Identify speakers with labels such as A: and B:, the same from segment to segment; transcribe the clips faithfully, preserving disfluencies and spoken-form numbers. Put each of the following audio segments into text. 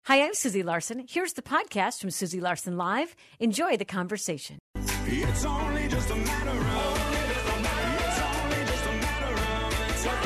A: Hi, I'm Susie Larson. Here's the podcast from Susie Larson Live. Enjoy the conversation.
B: It's only just a matter of, it's only just a matter of, it's a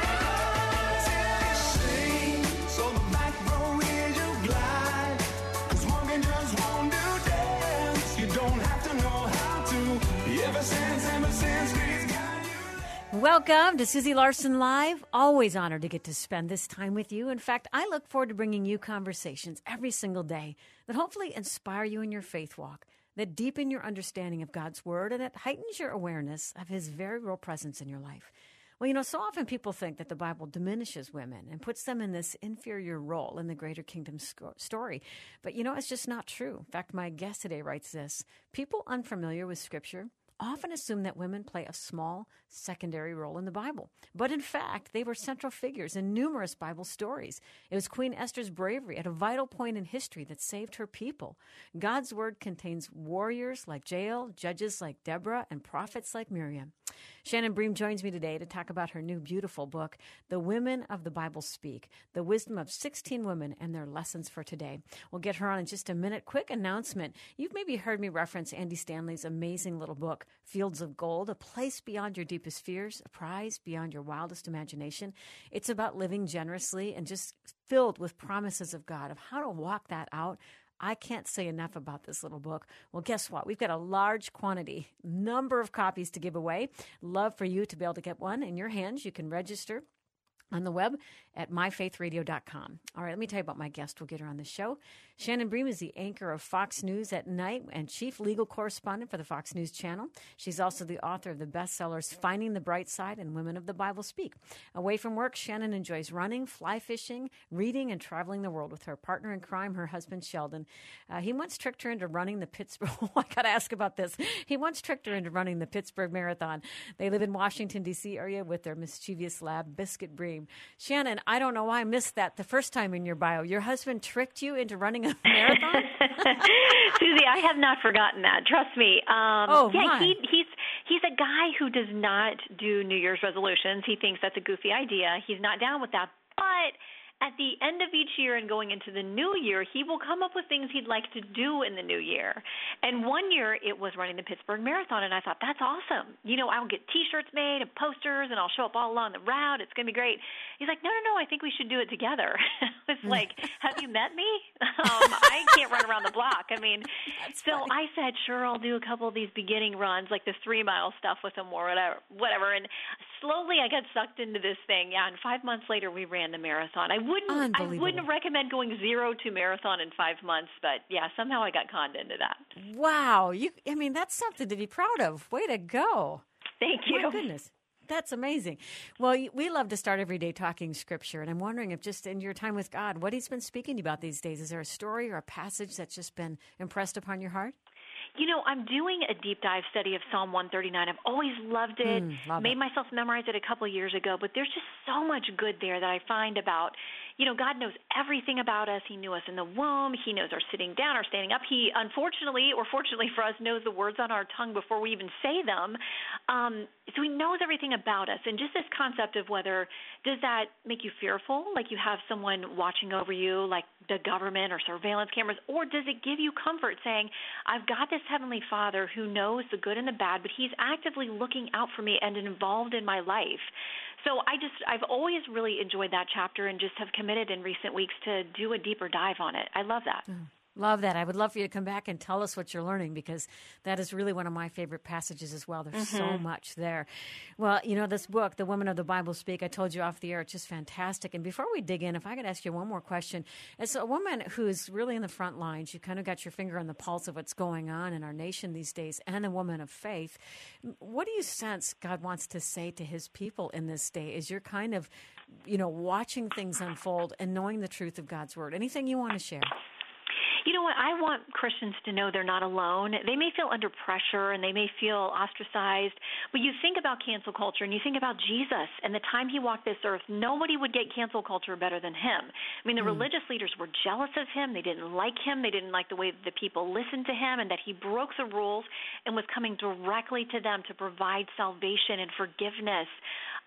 B: matter of sing, so the back row is you glide, 'cause walking just won't do dance, you don't have to know how to, ever since, ever since we've got you.
A: Welcome to Susie Larson Live. Always honored to get to spend this time with you. In fact, I look forward to bringing you conversations every single day that hopefully inspire you in your faith walk, that deepen your understanding of God's Word, and that heightens your awareness of His very real presence in your life. Well, you know, so often people think that the Bible diminishes women and puts them in this inferior role in the greater kingdom sco- story. But, you know, it's just not true. In fact, my guest today writes this: people unfamiliar with Scripture often assume that women play a small secondary role in the Bible. But in fact, they were central figures in numerous Bible stories. It was Queen Esther's bravery at a vital point in history that saved her people. God's Word contains warriors like Jael, judges like Deborah, and prophets like Miriam. Shannon Bream joins me today to talk about her new beautiful book, The Women of the Bible Speak, the wisdom of sixteen women and their lessons for today. We'll get her on in just a minute. Quick announcement. You've maybe heard me reference Andy Stanley's amazing little book, Fields of Gold, a place beyond your deepest fears, a prize beyond your wildest imagination. It's about living generously and just filled with promises of God, of how to walk that out. I can't say enough about this little book. Well, guess what? We've got a large quantity, number of copies to give away. Love for you to be able to get one in your hands. You can register on the web at my faith radio dot com. All right, let me tell you about my guest. We'll get her on the show. Shannon Bream is the anchor of Fox News at Night and chief legal correspondent for the Fox News Channel. She's also the author of the bestsellers Finding the Bright Side and Women of the Bible Speak. Away from work, Shannon enjoys running, fly fishing, reading, and traveling the world with her partner in crime, her husband, Sheldon. Uh, he once tricked her into running the Pittsburgh... Oh, I got to ask about this. He once tricked her into running the Pittsburgh Marathon. They live in Washington, D C area with their mischievous lab, Biscuit Bream. Shannon, I don't know why I missed that the first time in your bio. Your husband tricked you into running a marathon?
C: Susie, I have not forgotten that. Trust me. Um,
A: oh,
C: yeah,
A: my.
C: he, he's he's a guy who does not do New Year's resolutions. He thinks that's a goofy idea. He's not down with that. But at the end of each year and going into the new year, he will come up with things he'd like to do in the new year. And one year it was running the Pittsburgh Marathon, and I thought, that's awesome. You know, I'll get T-shirts made and posters, and I'll show up all along the route. It's going to be great. He's like, no, no, no, I think we should do it together. It's like, have you met me? Um, I can't run around the block. I mean,
A: That's
C: so
A: funny.
C: I said, sure, I'll do a couple of these beginning runs, like the three-mile stuff with him or whatever. whatever. And slowly I got sucked into this thing. Yeah, and five months later we ran the marathon. I wouldn't, I
A: Unbelievable.
C: wouldn't recommend going zero to marathon in five months, but yeah, somehow I got conned into that.
A: Wow. You, I mean, that's something to be proud of. Way to go.
C: Thank you.
A: My goodness. That's amazing. Well, y- we love to start every day talking Scripture, and I'm wondering if just in your time with God, what He's been speaking to you about these days. Is there a story or a passage that's just been impressed upon your heart?
C: You know, I'm doing a deep dive study of Psalm one thirty-nine. I've always loved it,
A: Mm, love
C: made
A: it.
C: myself memorize it a couple of years ago, but there's just so much good there that I find about, you know, God knows everything about us. He knew us in the womb. He knows our sitting down, our standing up. He, unfortunately, or fortunately for us, knows the words on our tongue before we even say them. Um, so He knows everything about us. And just this concept of whether, does that make you fearful, like you have someone watching over you, like the government or surveillance cameras, or does it give you comfort saying, I've got this Heavenly Father who knows the good and the bad, but He's actively looking out for me and involved in my life. So I just, I've always really enjoyed that chapter and just have committed in recent weeks to do a deeper dive on it. I love that.
A: Mm. Love that. I would love for you to come back and tell us what you're learning, because that is really one of my favorite passages as well. There's so much there. Well, you know, this book, The Women of the Bible Speak, I told you off the air, it's just fantastic. And before we dig in, if I could ask you one more question. As a woman who's really in the front lines, you kind of got your finger on the pulse of what's going on in our nation these days, and a woman of faith. What do you sense God wants to say to His people in this day as you're kind of, you know, watching things unfold and knowing the truth of God's Word? Anything you want to share?
C: You know what? I want Christians to know they're not alone. They may feel under pressure and they may feel ostracized, but you think about cancel culture and you think about Jesus and the time He walked this earth, nobody would get cancel culture better than Him. I mean, the mm. religious leaders were jealous of Him. They didn't like Him. They didn't like the way the people listened to Him, and that He broke the rules and was coming directly to them to provide salvation and forgiveness.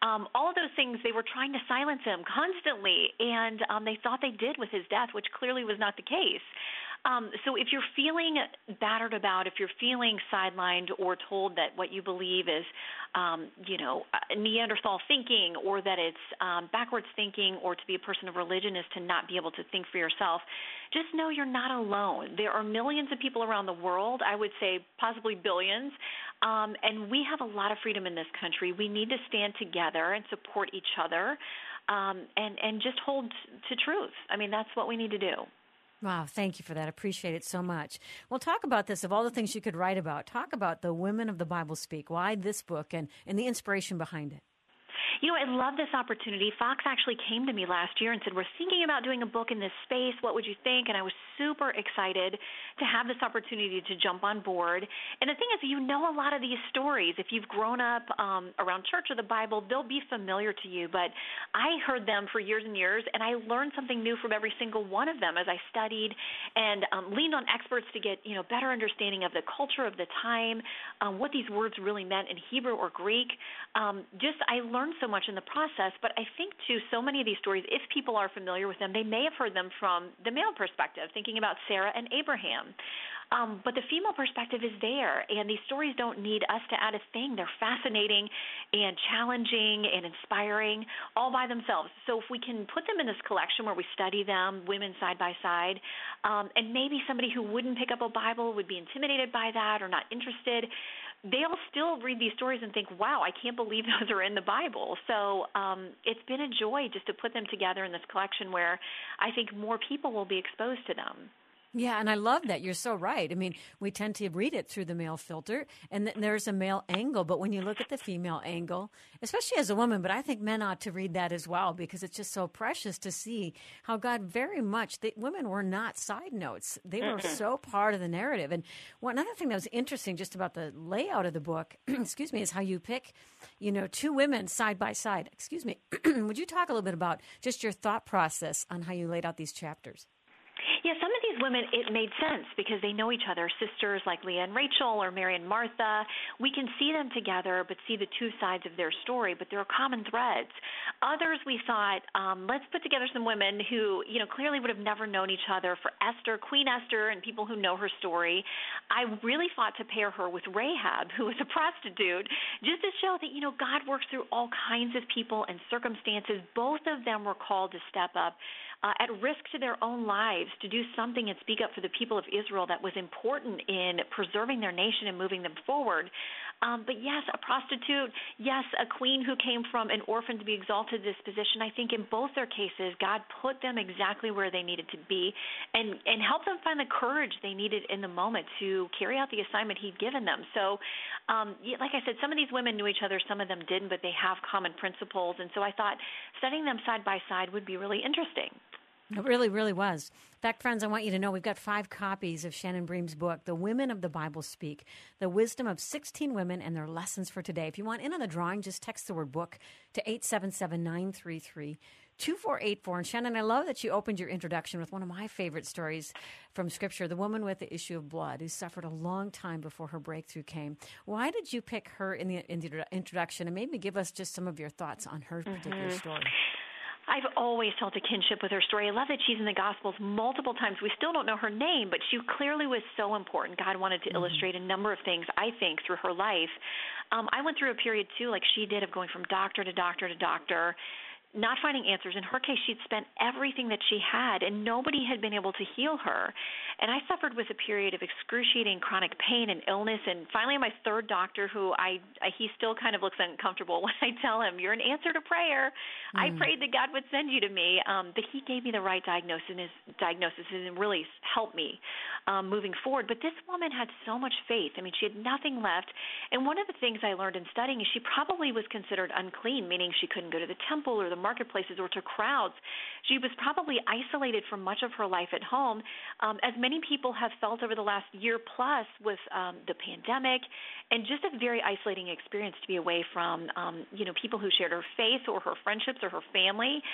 C: Um, all of those things, they were trying to silence him constantly, and um, they thought they did with his death, which clearly was not the case. Um, so if you're feeling battered about, if you're feeling sidelined or told that what you believe is, um, you know, Neanderthal thinking, or that it's um, backwards thinking, or to be a person of religion is to not be able to think for yourself, just know you're not alone. There are millions of people around the world, I would say possibly billions, um, and we have a lot of freedom in this country. We need to stand together and support each other, um, and, and just hold to truth. I mean, that's what we need to do.
A: Wow, thank you for that. I appreciate it so much. Well, talk about this. Of all the things you could write about, talk about the Women of the Bible Speak. Why this book and, and the inspiration behind it?
C: You know, I love this opportunity. Fox actually came to me last year and said, we're thinking about doing a book in this space. What would you think? And I was super excited to have this opportunity to jump on board. And the thing is, you know a lot of these stories. If you've grown up um, around church or the Bible, they'll be familiar to you. But I heard them for years and years, and I learned something new from every single one of them as I studied and um, leaned on experts to get, you know, better understanding of the culture of the time, um, what these words really meant in Hebrew or Greek. Um, just I learned so much in the process, but I think, too, so many of these stories, if people are familiar with them, they may have heard them from the male perspective, thinking about Sarah and Abraham. Um, but the female perspective is there, and these stories don't need us to add a thing. They're fascinating and challenging and inspiring all by themselves. So if we can put them in this collection where we study them, women side by side, um, and maybe somebody who wouldn't pick up a Bible would be intimidated by that or not interested, they'll still read these stories and think, wow, I can't believe those are in the Bible. So um, it's been a joy just to put them together in this collection where I think more people will be exposed to them.
A: Yeah, and I love that. You're so right. I mean, we tend to read it through the male filter, and th- there's a male angle. But when you look at the female angle, especially as a woman, but I think men ought to read that as well, because it's just so precious to see how God very much, the, women were not side notes. They were mm-hmm. so part of the narrative. And one other thing that was interesting just about the layout of the book, excuse me, is how you pick, you know, two women side by side. Excuse me. Would you talk a little bit about just your thought process on how you laid out these chapters?
C: Yeah, some of these women, it made sense because they know each other, sisters like Leah and Rachel or Mary and Martha. We can see them together but see the two sides of their story, but there are common threads. Others we thought, um, let's put together some women who, you know, clearly would have never known each other. For Esther, Queen Esther, and people who know her story, I really fought to pair her with Rahab, who was a prostitute, just to show that, you know, God works through all kinds of people and circumstances. Both of them were called to step up Uh, at risk to their own lives to do something and speak up for the people of Israel that was important in preserving their nation and moving them forward. Um, but yes, a prostitute, yes, a queen who came from an orphan to be exalted to this position. I think in both their cases, God put them exactly where they needed to be and, and helped them find the courage they needed in the moment to carry out the assignment he'd given them. So, um, like I said, some of these women knew each other, some of them didn't, but they have common principles. And so I thought studying them side by side would be really interesting.
A: It really, really was. In fact, friends, I want you to know we've got five copies of Shannon Bream's book, The Women of the Bible Speak, The Wisdom of sixteen Women and Their Lessons for Today. If you want in on the drawing, just text the word book to eight seven seven, nine three three, two four eight four. And Shannon, I love that you opened your introduction with one of my favorite stories from Scripture, the woman with the issue of blood who suffered a long time before her breakthrough came. Why did you pick her in the, in the introduction? And maybe give us just some of your thoughts on her particular mm-hmm. story.
C: I've always felt a kinship with her story. I love that she's in the Gospels multiple times. We still don't know her name, but she clearly was so important. God wanted to mm-hmm. illustrate a number of things, I think, through her life. Um, I went through a period, too, like she did, of going from doctor to doctor to doctor, not finding answers. In her case, she'd spent everything that she had, and nobody had been able to heal her. And I suffered with a period of excruciating chronic pain and illness. And finally, my third doctor, who I, I he still kind of looks uncomfortable when I tell him, "You're an answer to prayer." Mm. I prayed that God would send you to me, um, but he gave me the right diagnosis, diagnosis and really helped me um, moving forward. But this woman had so much faith. I mean, she had nothing left. And one of the things I learned in studying is she probably was considered unclean, meaning she couldn't go to the temple or the marketplaces or to crowds. She was probably isolated for much of her life at home, um, as many people have felt over the last year plus with um, the pandemic, and just a very isolating experience to be away from, um, you know, people who shared her faith or her friendships or her family.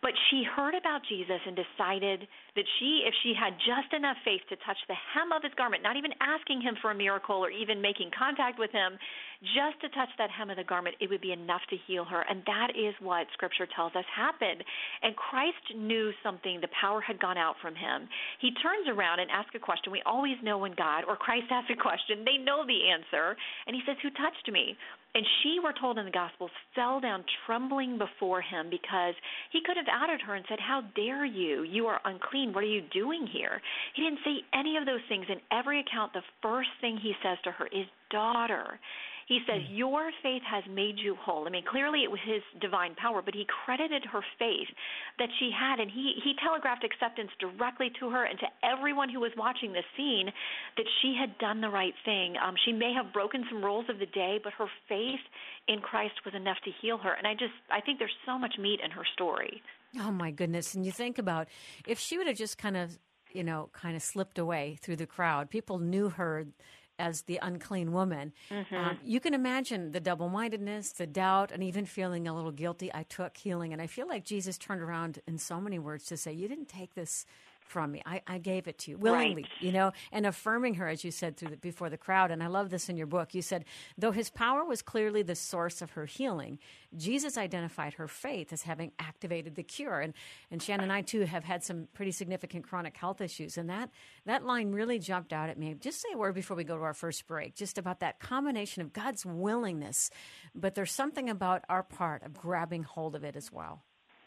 C: But she heard about Jesus and decided that she, if she had just enough faith to touch the hem of his garment, not even asking him for a miracle or even making contact with him, just to touch that hem of the garment, it would be enough to heal her. And that is what Scripture tells us happened. And Christ knew something. The power had gone out from him. He turns around and asks a question. We always know when God or Christ asks a question, they know the answer. And he says, "Who touched me?" And she, we're told in the Gospels, fell down trembling before him because he could have outed her and said, "How dare you? You are unclean. What are you doing here?" He didn't say any of those things. In every account, the first thing he says to her is, "Daughter." He says, "Your faith has made you whole." I mean, clearly it was his divine power, but he credited her faith that she had, and he, he telegraphed acceptance directly to her and to everyone who was watching this scene that she had done the right thing. Um, she may have broken some rules of the day, but her faith in Christ was enough to heal her. And I just, I think there's so much meat in her story.
A: Oh, my goodness. And you think about if she would have just kind of, you know, kind of slipped away through the crowd, people knew her as the unclean woman. Mm-hmm. Um, you can imagine the double-mindedness, the doubt, and even feeling a little guilty. I took healing. And I feel like Jesus turned around in so many words to say, you didn't take this from me. I, I gave it to you willingly,
C: right.
A: you know, and affirming her, as you said, through the, before the crowd. And I love this in your book. You said, though his power was clearly the source of her healing, Jesus identified her faith as having activated the cure. And, and Shannon and I, too, have had some pretty significant chronic health issues. And that, that line really jumped out at me. Just say a word before we go to our first break, just about that combination of God's willingness, but there's something about our part of grabbing hold of it as well.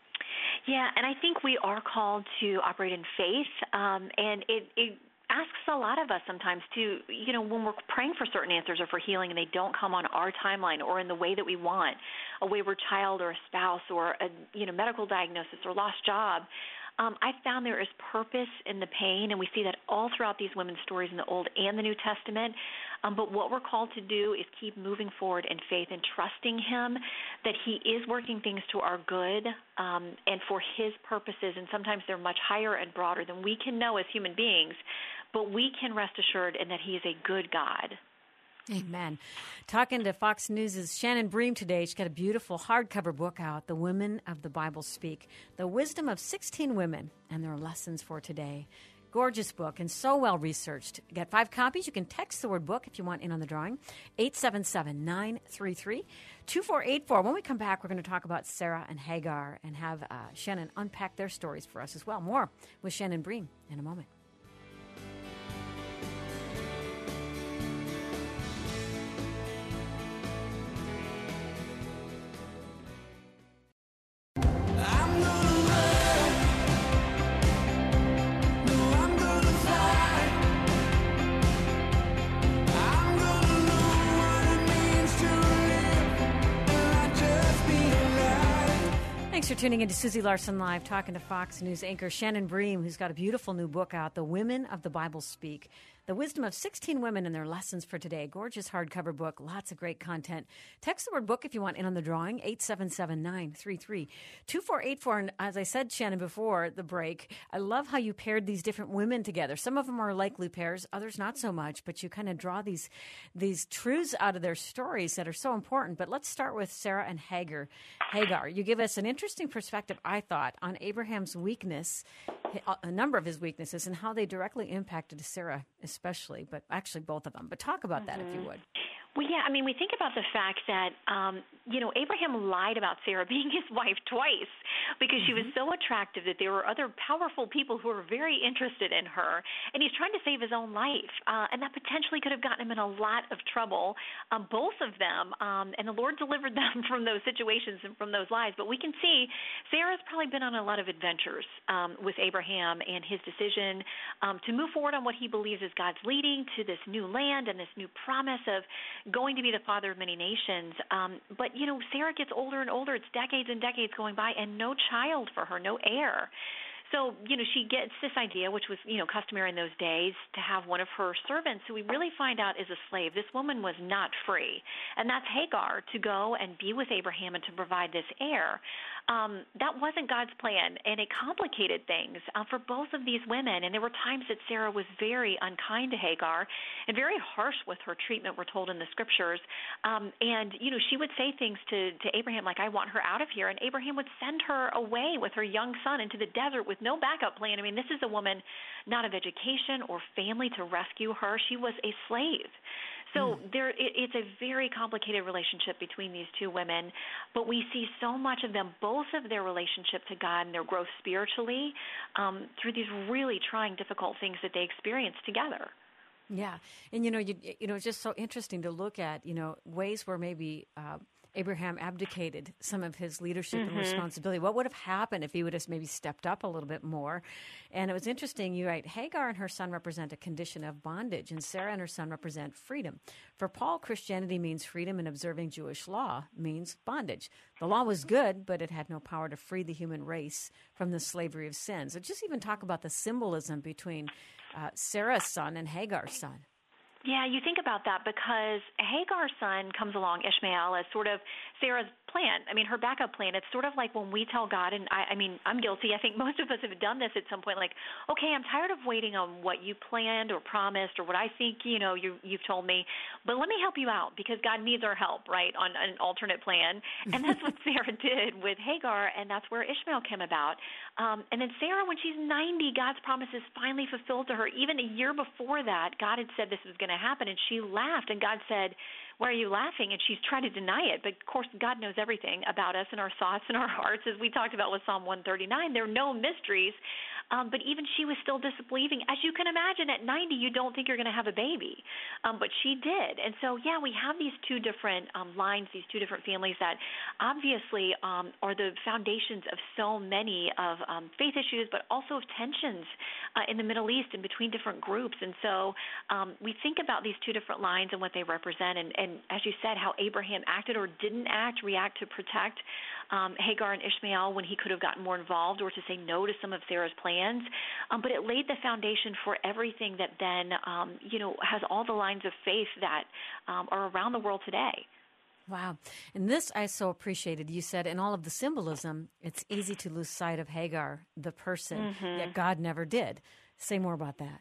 C: Yeah, and I think we are called to operate in faith, um, and it, it asks a lot of us sometimes to, you know, when we're praying for certain answers or for healing and they don't come on our timeline or in the way that we want, a wayward child or a spouse or a, you know, medical diagnosis or lost job, Um, I found there is purpose in the pain, and we see that all throughout these women's stories in the Old and the New Testament. Um, but what we're called to do is keep moving forward in faith and trusting him that he is working things to our good um, and for his purposes, and sometimes they're much higher and broader than we can know as human beings, but we can rest assured in that he is a good God.
A: Amen. Talking to Fox News' Shannon Bream today. She's got a beautiful hardcover book out, The Women of the Bible Speak, The Wisdom of sixteen Women and Their Lessons for Today. Gorgeous book and so well researched. Get five copies. You can text the word book if you want in on the drawing. eight seven seven, nine three three, two four eight four. When we come back, we're going to talk about Sarah and Hagar and have uh, Shannon unpack their stories for us as well. More with Shannon Bream in a moment. Thanks for tuning in to Susie Larson Live, talking to Fox News anchor Shannon Bream, who's got a beautiful new book out, The Women of the Bible Speak, The Wisdom of sixteen Women and Their Lessons for Today. Gorgeous hardcover book, lots of great content. Text the word book if you want in on the drawing, eight seven seven, nine three three, two four eight four. And as I said, Shannon, before the break, I love how you paired these different women together. Some of them are likely pairs, others not so much, but you kind of draw these, these truths out of their stories that are so important. But let's start with Sarah and Hagar. Hagar, you give us an interesting perspective, I thought, on Abraham's weakness, a number of his weaknesses, and how they directly impacted Sarah especially, but actually both of them. But talk about that, mm-hmm. if you would.
C: Well, yeah, I mean, we think about the fact that, um, you know, Abraham lied about Sarah being his wife twice because mm-hmm. she was so attractive that there were other powerful people who were very interested in her, and he's trying to save his own life, uh, and that potentially could have gotten him in a lot of trouble, um, both of them, um, and the Lord delivered them from those situations and from those lies. But we can see Sarah's probably been on a lot of adventures um, with Abraham and his decision um, to move forward on what he believes is God's leading to this new land and this new promise of going to be the father of many nations. Um, but, you know, Sarah gets older and older. It's decades and decades going by and no child for her, no heir. So, you know, she gets this idea, which was, you know, customary in those days, to have one of her servants, who we really find out is a slave. This woman was not free, and that's Hagar, to go and be with Abraham and to provide this heir. um, that wasn't God's plan, and it complicated things uh, for both of these women. And there were times that Sarah was very unkind to Hagar and very harsh with her treatment, we're told in the scriptures. Um, and, you know, she would say things to, to Abraham like, I want her out of here. And Abraham would send her away with her young son into the desert with no backup plan. I mean, this is a woman not of education or family to rescue her. She was a slave. So there, it, it's a very complicated relationship between these two women, but we see so much of them, both of their relationship to God and their growth spiritually, um, through these really trying, difficult things that they experience together.
A: Yeah, and you know, you you know, it's just so interesting to look at, you know, ways where maybe uh, Abraham abdicated some of his leadership mm-hmm. and responsibility. What would have happened if he would have maybe stepped up a little bit more? And it was interesting. You write, Hagar and her son represent a condition of bondage, and Sarah and her son represent freedom. For Paul, Christianity means freedom, and observing Jewish law means bondage. The law was good, but it had no power to free the human race from the slavery of sin. So just even talk about the symbolism between uh, Sarah's son and Hagar's son.
C: Yeah, you think about that because Hagar's son comes along, Ishmael, as sort of Sarah's plan. I mean, her backup plan. It's sort of like when we tell God, and I, I mean, I'm guilty. I think most of us have done this at some point, like, okay, I'm tired of waiting on what you planned or promised or what I think, you know, you, you've told me, but let me help you out because God needs our help, right, on an alternate plan. And that's what Sarah did with Hagar, and that's where Ishmael came about. Um, and then Sarah, when she's ninety, God's promise is finally fulfilled to her. Even a year before that, God had said this was going to happen, and she laughed, and God said, why are you laughing? And she's trying to deny it. But, of course, God knows everything about us and our thoughts and our hearts, as we talked about with Psalm one thirty-nine. There are no mysteries. Um, but even she was still disbelieving. As you can imagine, at ninety, you don't think you're going to have a baby. Um, but she did. And so, yeah, we have these two different um, lines, these two different families that obviously um, are the foundations of so many of um, faith issues, but also of tensions uh, in the Middle East and between different groups. And so um, we think about these two different lines and what they represent. And, and as you said, how Abraham acted or didn't act, react to protect um, Hagar and Ishmael when he could have gotten more involved or to say no to some of Sarah's plans. Um, but it laid the foundation for everything that then, um, you know, has all the lines of faith that um, are around the world today.
A: Wow. And this I so appreciated. You said in all of the symbolism, it's easy to lose sight of Hagar, the person,
C: mm-hmm.
A: yet God never did. Say more about that.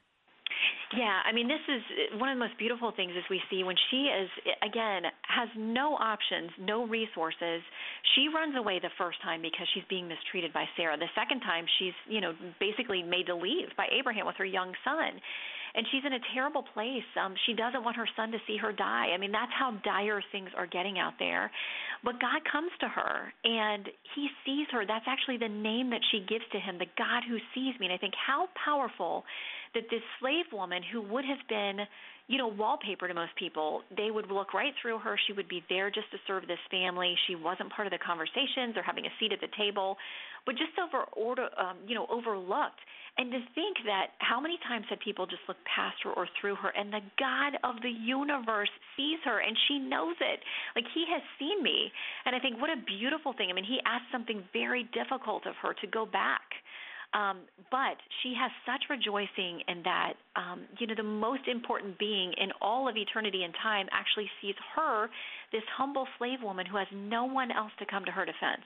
C: Yeah, I mean, this is one of the most beautiful things is we see when she is, again, has no options, no resources. She runs away the first time because she's being mistreated by Sarah. The second time, she's, you know, basically made to leave by Abraham with her young son. And she's in a terrible place. Um, she doesn't want her son to see her die. I mean, that's how dire things are getting out there. But God comes to her, and he sees her. That's actually the name that she gives to him, the God who sees me. And I think how powerful that this slave woman who would have been, you know, wallpaper to most people, they would look right through her. She would be there just to serve this family. She wasn't part of the conversations or having a seat at the table, but just over, order, um, you know, overlooked. And to think that how many times had people just looked past her or through her, and the God of the universe sees her, and she knows it. Like, he has seen me. And I think what a beautiful thing. I mean, he asked something very difficult of her to go back. Um, but she has such rejoicing in that, um, you know, the most important being in all of eternity and time actually sees her, this humble slave woman who has no one else to come to her defense.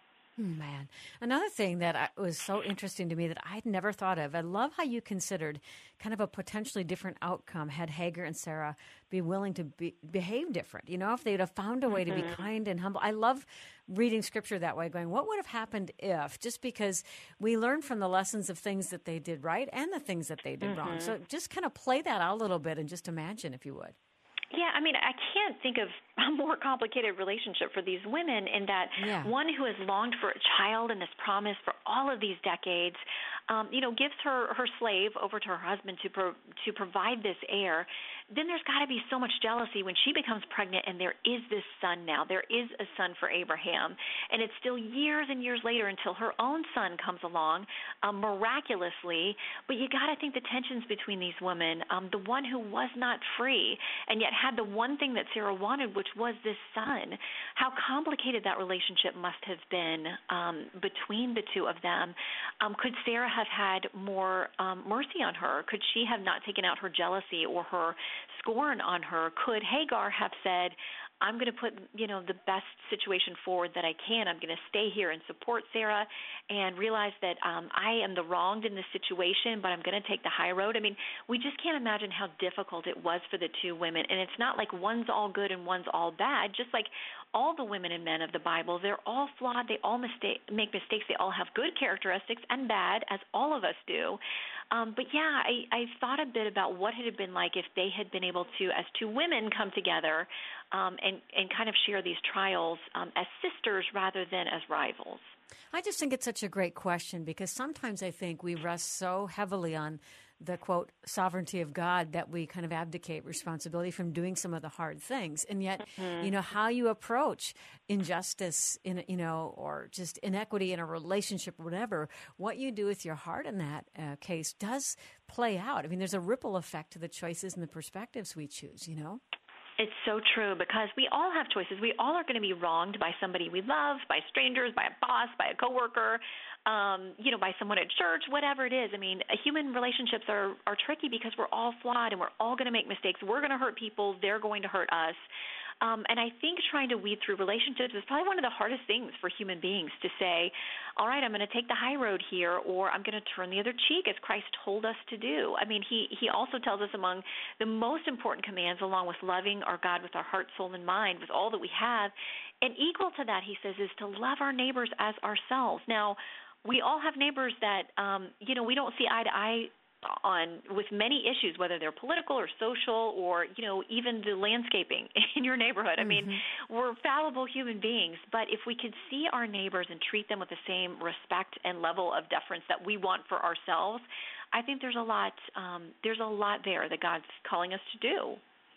A: Man, another thing that I, was so interesting to me that I'd never thought of, I love how you considered kind of a potentially different outcome had Hagar and Sarah be willing to be, behave different. You know, if they'd have found a way mm-hmm. to be kind and humble. I love reading scripture that way, going, what would have happened if? Just because we learn from the lessons of things that they did right and the things that they did mm-hmm. wrong. So just kind of play that out a little bit and just imagine, if you would.
C: Yeah, I mean, I can't think of a more complicated relationship for these women in that yeah. one who has longed for a child and this promise for all of these decades, um, you know, gives her, her slave over to her husband to pro- to provide this heir. Then there's got to be so much jealousy when she becomes pregnant and there is this son now. There is a son for Abraham. And it's still years and years later until her own son comes along um, miraculously. But you got to think the tensions between these women, um, the one who was not free and yet had the one thing that Sarah wanted, which was this son, how complicated that relationship must have been um, between the two of them. Um, could Sarah have had more um, mercy on her? Could she have not taken out her jealousy or her scorn on her? Could Hagar have said, I'm going to put, you know, the best situation forward that I can. I'm going to stay here and support Sarah and realize that um, I am the wronged in this situation, but I'm going to take the high road. I mean, we just can't imagine how difficult it was for the two women. And it's not like one's all good and one's all bad. Just like all the women and men of the Bible, they're all flawed. They all mistake, make mistakes. They all have good characteristics and bad, as all of us do. Um, but, yeah, I, I thought a bit about what it had been like if they had been able to, as two women, come together um, and, and kind of share these trials um, as sisters rather than as rivals.
A: I just think it's such a great question because sometimes I think we rest so heavily on the, quote, sovereignty of God that we kind of abdicate responsibility from doing some of the hard things. And yet, mm-hmm. you know, how you approach injustice, in you know, or just inequity in a relationship or whatever, what you do with your heart in that uh, case does play out. I mean, there's a ripple effect to the choices and the perspectives we choose, you know?
C: It's so true because we all have choices. We all are going to be wronged by somebody we love, by strangers, by a boss, by a coworker, um, you know, by someone at church, whatever it is. I mean, human relationships are, are tricky because we're all flawed and we're all going to make mistakes. We're going to hurt people. They're going to hurt us. Um, and I think trying to weed through relationships is probably one of the hardest things for human beings to say, all right, I'm going to take the high road here, or I'm going to turn the other cheek as Christ told us to do. I mean, he, he also tells us among the most important commands, along with loving our God with our heart, soul, and mind, with all that we have, and equal to that, he says, is to love our neighbors as ourselves. Now, we all have neighbors that, um, you know, we don't see eye to eye on with many issues, whether they're political or social or, you know, even the landscaping in your neighborhood. I mean, mm-hmm. we're fallible human beings, but if we could see our neighbors and treat them with the same respect and level of deference that we want for ourselves, I think there's a lot, um, there's a lot there that God's calling us to do.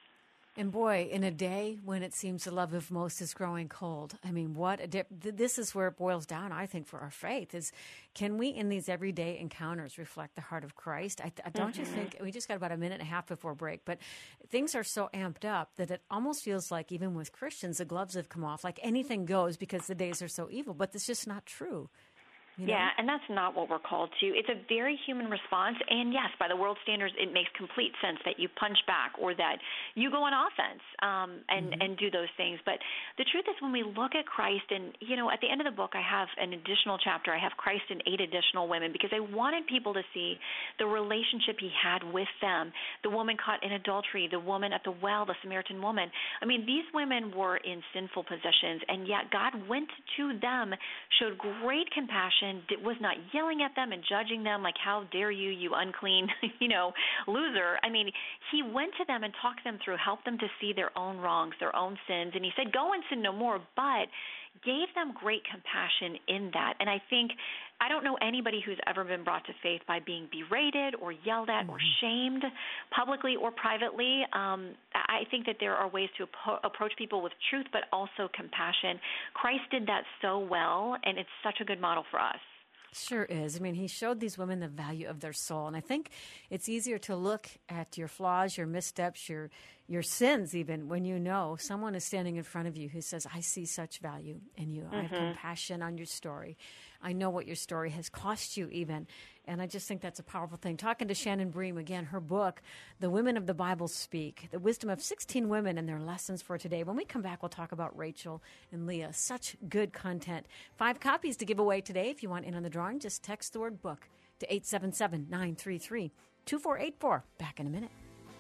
A: And boy, in a day when it seems the love of most is growing cold, I mean, what a dip. This is where it boils down, I think, for our faith is can we in these everyday encounters reflect the heart of Christ? I, don't mm-hmm. you think we just got about a minute and a half before break, but things are so amped up that it almost feels like even with Christians, the gloves have come off, like anything goes because the days are so evil, but that's just not true. You know?
C: Yeah, and that's not what we're called to. It's a very human response, and yes, by the world standards, it makes complete sense that you punch back or that you go on offense um, and, mm-hmm. and do those things. But the truth is when we look at Christ, and, you know, at the end of the book, I have an additional chapter. I have Christ and eight additional women because I wanted people to see the relationship he had with them, the woman caught in adultery, the woman at the well, the Samaritan woman. I mean, these women were in sinful positions, and yet God went to them, showed great compassion, was not yelling at them and judging them like, how dare you, you unclean, you know, loser. I mean, he went to them and talked them through, helped them to see their own wrongs, their own sins. And he said, go and sin no more, but gave them great compassion in that. And I think, I don't know anybody who's ever been brought to faith by being berated or yelled at mm-hmm. or shamed publicly or privately. Um, I think that there are ways to ap- approach people with truth, but also compassion. Christ did that so well, and it's such a good model for us.
A: Sure is. I mean, he showed these women the value of their soul. And I think it's easier to look at your flaws, your missteps, your your sins even when you know someone is standing in front of you who says, I see such value in you. Mm-hmm. I have compassion on your story. I know what your story has cost you even. And I just think that's a powerful thing. Talking to Shannon Bream, again, her book, The Women of the Bible Speak, the wisdom of sixteen women and their lessons for today. When we come back, we'll talk about Rachel and Leah. Such good content. Five copies to give away today. If you want in on the drawing, just text the word book to eight seven seven, nine three three, two four eight four. Back in a minute.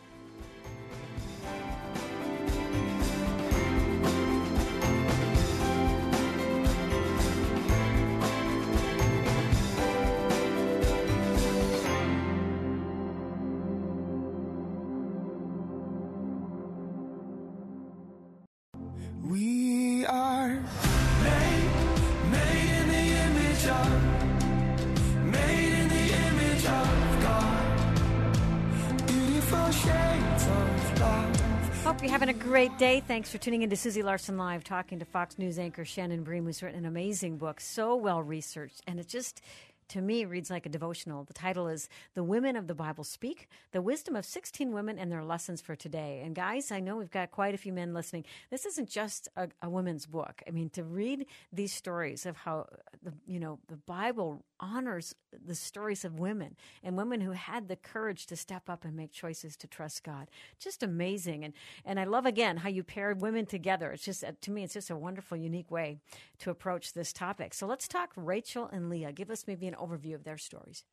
B: We are made, made in the image of, made in the image of God. Beautiful shades of love.
A: Hope you're having a great day. Thanks for tuning in to Susie Larson Live, talking to Fox News anchor Shannon Bream, who's written an amazing book, so well researched, and it just to me, reads like a devotional. The title is The Women of the Bible Speak, the wisdom of sixteen women and their lessons for today. And guys, I know we've got quite a few men listening. This isn't just a, a women's book. I mean, to read these stories of how, the, you know, the Bible honors the stories of women and women who had the courage to step up and make choices to trust God. Just amazing. And and I love, again, how you pair women together. It's just, to me, it's just a wonderful, unique way to approach this topic. So let's talk Rachel and Leah. Give us maybe an overview of their stories.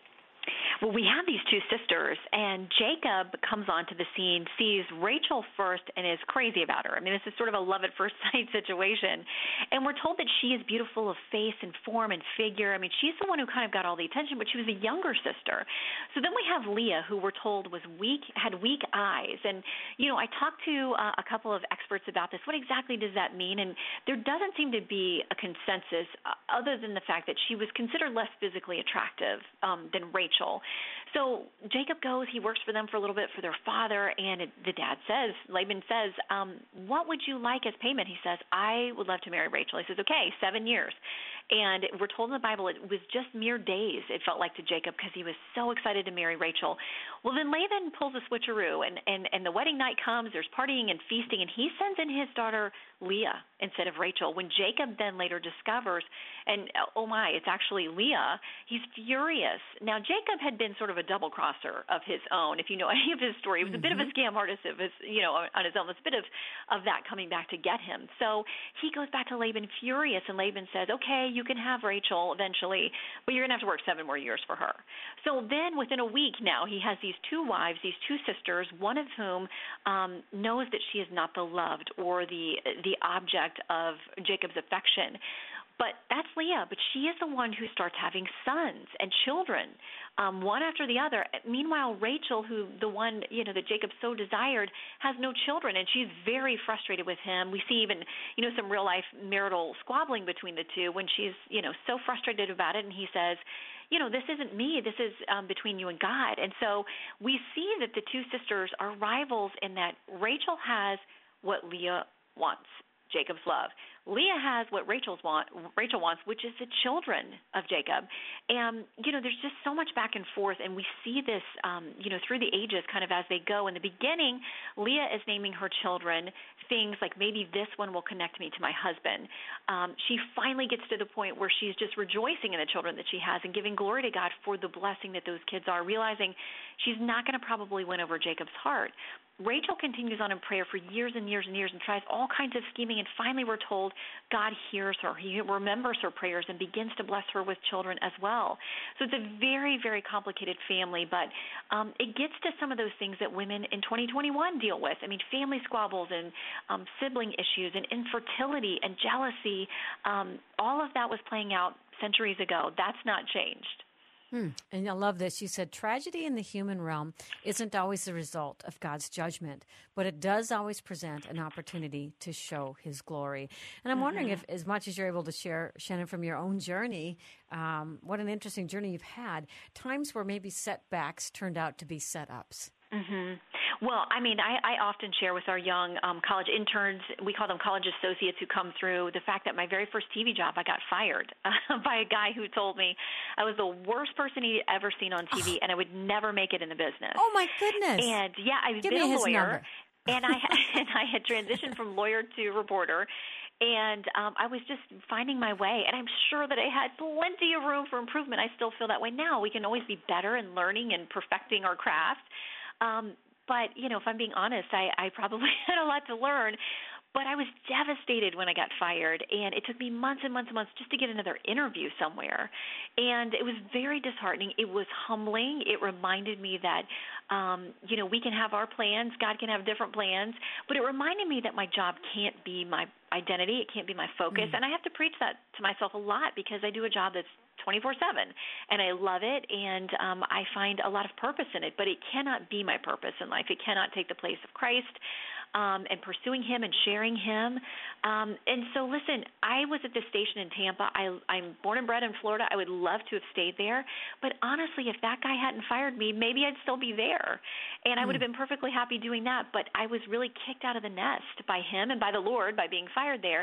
C: Well, we have these two sisters, and Jacob comes onto the scene, sees Rachel first, and is crazy about her. I mean, this is sort of a love at first sight situation. And we're told that she is beautiful of face and form and figure. I mean, she's the one who kind of got all the attention, but she was a younger sister. So then we have Leah, who we're told was weak, had weak eyes. And, you know, I talked to uh, a couple of experts about this. What exactly does that mean? And there doesn't seem to be a consensus uh, other than the fact that she was considered less physically attractive um, than Rachel. So Jacob goes, he works for them for a little bit for their father, and it, the dad says, Laban says, um, what would you like as payment? He says, I would love to marry Rachel. He says, okay, seven years. And we're told in the Bible it was just mere days, it felt like, to Jacob, because he was so excited to marry Rachel. Well, then Laban pulls a switcheroo, and, and, and the wedding night comes, there's partying and feasting, and he sends in his daughter Leah instead of Rachel. When Jacob then later discovers, and oh my, it's actually Leah, he's furious. Now, Jacob had been sort of a double crosser of his own. If you know any of his story, he was mm-hmm. a bit of a scam artist of his, you know, on his own. There's a bit of, of that coming back to get him. So he goes back to Laban furious, and Laban says, okay, you can have Rachel eventually, but you're going to have to work seven more years for her. So then within a week now, he has these two wives, these two sisters, one of whom um, knows that she is not the loved or the the object of Jacob's affection. But that's Leah, but she is the one who starts having sons and children, um, one after the other. Meanwhile, Rachel, who the one, you know, that Jacob so desired, has no children, and she's very frustrated with him. We see even, you know, some real-life marital squabbling between the two when she's, you know, so frustrated about it, and he says, you know, this isn't me. This is um, between you and God. And so we see that the two sisters are rivals in that Rachel has what Leah wants, Jacob's love. Leah has what Rachel's want, Rachel wants, which is the children of Jacob. And, you know, there's just so much back and forth, and we see this, um, you know, through the ages kind of as they go. In the beginning, Leah is naming her children things like, maybe this one will connect me to my husband. Um, she finally gets to the point where she's just rejoicing in the children that she has and giving glory to God for the blessing that those kids are, realizing she's not going to probably win over Jacob's heart. Rachel continues on in prayer for years and years and years and tries all kinds of scheming, and finally we're told God hears her. He remembers her prayers and begins to bless her with children as well. So it's a very, very complicated family, but um, it gets to some of those things that women in twenty twenty-one deal with. I mean, family squabbles and um, sibling issues and infertility and jealousy. Um, all of that was playing out centuries ago. That's not changed.
A: Hmm. And I love this. You said tragedy in the human realm isn't always the result of God's judgment, but it does always present an opportunity to show his glory. And I'm mm-hmm. wondering if, as much as you're able to share, Shannon, from your own journey, um, what an interesting journey you've had, times where maybe setbacks turned out to be setups.
C: Mm-hmm. Well, I mean, I, I often share with our young um, college interns, we call them college associates who come through, the fact that my very first T V job, I got fired uh, by a guy who told me I was the worst person he'd ever seen on T V, and I would never make it in the business.
A: Oh, my goodness.
C: And, yeah, I've
A: Give
C: been
A: me
C: a
A: his
C: lawyer,
A: number.
C: and I, and I had transitioned from lawyer to reporter. And um, I was just finding my way, and I'm sure that I had plenty of room for improvement. I still feel that way now. We can always be better in learning and perfecting our craft. Um, but, you know, if I'm being honest, I, I probably had a lot to learn. But I was devastated when I got fired, and it took me months and months and months just to get another interview somewhere. And it was very disheartening. It was humbling. It reminded me that, um, you know, we can have our plans. God can have different plans. But it reminded me that my job can't be my identity. It can't be my focus. Mm. And I have to preach that to myself a lot because I do a job that's twenty-four seven, and I love it, and um, I find a lot of purpose in it. But it cannot be my purpose in life. It cannot take the place of Christ. Um, and pursuing him and sharing him. Um, and so, listen, I was at this station in Tampa. I, I'm born and bred in Florida. I would love to have stayed there. But honestly, if that guy hadn't fired me, maybe I'd still be there. And I would have been perfectly happy doing that. But I was really kicked out of the nest by him and by the Lord by being fired there.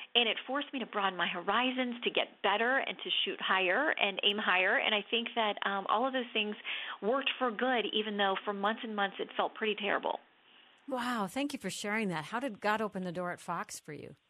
C: and it forced me to broaden my horizons, to get better, and to shoot higher and aim higher. And I think that um, all of those things worked for good, even though for months and months it felt pretty terrible.
A: Wow, thank you for sharing that. How did God open the door at Fox for you?